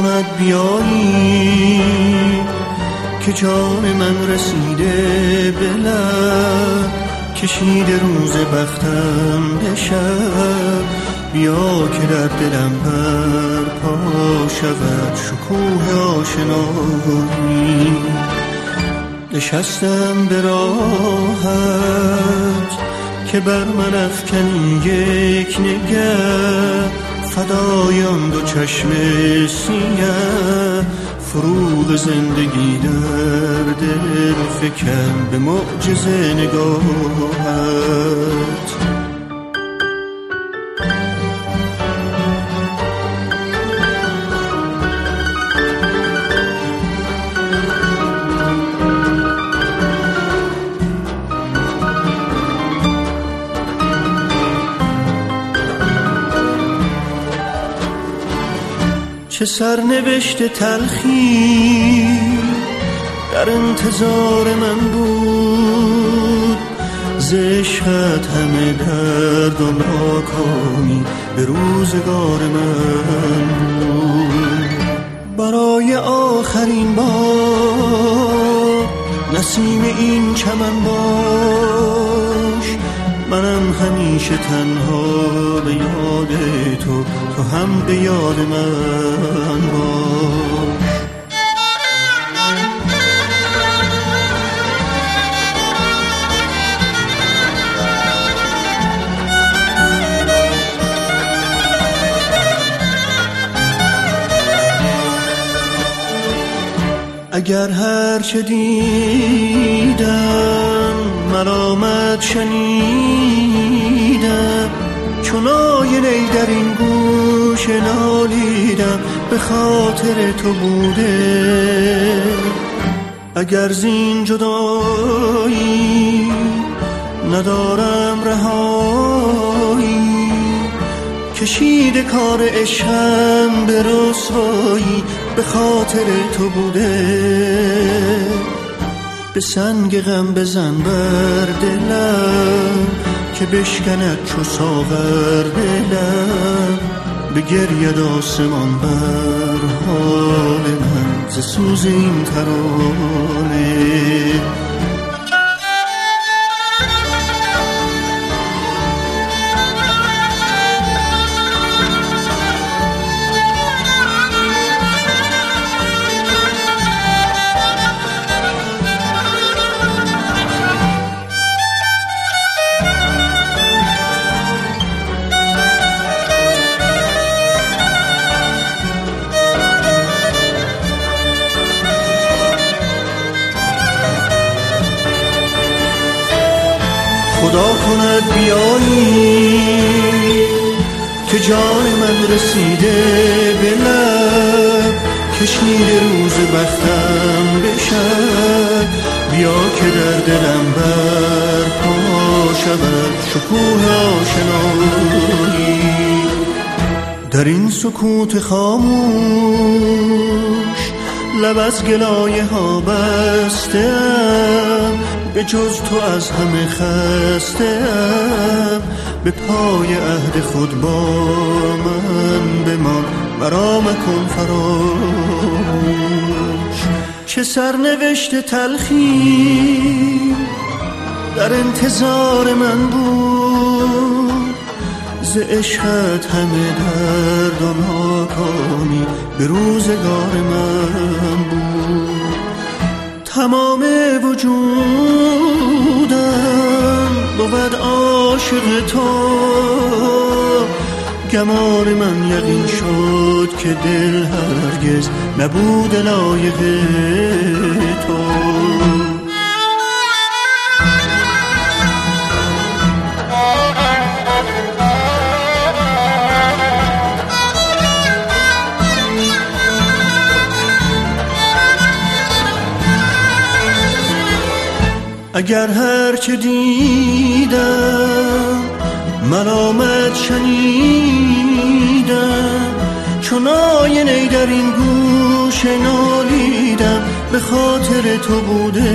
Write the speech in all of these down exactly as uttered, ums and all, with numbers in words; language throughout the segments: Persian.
کند بیایی که جان من رسیده به لب، کشیده روز بختم به شب. بیا که در دلم برپا شود شکوه آشنایی. نشستم به راهت که بر من افکنی یک نگه، فدای آن دو چشم سیه. فروغ زندگی در دل فکن به معجزه نگاهت. چه سرنوشت تلخی در انتظار من بود، ز عشقت همه درد و ناکامی به روزگار من بود. برای آخرین بار نسیم این چمن باش، منم همیشه تنها به یاد تو، تو هم به یاد من باش. اگر هر چه دیدم ملامت شنیدم، چون آینه در این گوش نالیدم به خاطر تو بوده. اگر زین جدایی ندارم رهایی، کشیده کار عشقم به رسوایی به خاطر تو بوده. به سنگ غم بزن بر دلم که بشکند چو ساغر دلم، به گرید آسمان بر حال من ز سوز این ترانه. خدا کند بیایی که جان من رسیده به لب، کشیده روز بختم بشد. بیا که در دلم برپا شود شکوه آشنایی. در این سکوت خاموش لب از گلایه ها بستم، به جز تو از همه خستم. به پای عهد خود با من بمان، مرا مکن فراموش. چه سرنوشت تلخی در انتظار من بود، ز عشقت همه درد و ناکامی به روزگار من بود. تمام وجودم بود عاشق تو، گمان من یقین شد که دل هرگز نبود لایق تو. اگر هر چه دیدم ملامت شنیدم، چون آینه در این گوش نالیدم به خاطر تو بوده.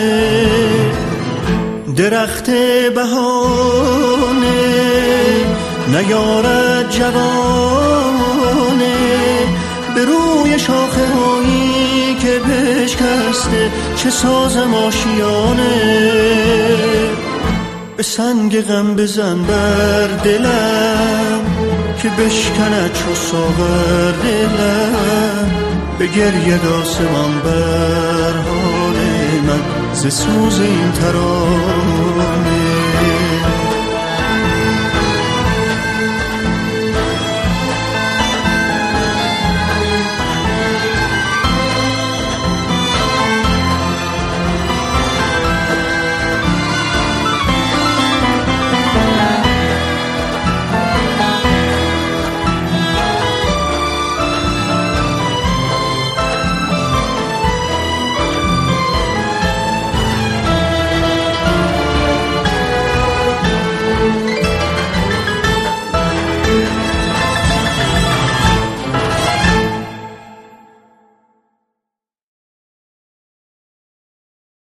درخت بهانه نیارد جوانه، به روی شاخه هایی که بشکسته چه سازم آشیانه. به سنگ غم بزن بر دلم که بشکند چو ساغر دلم. به گریه آسمان بر حال من ز سوز این ترانه.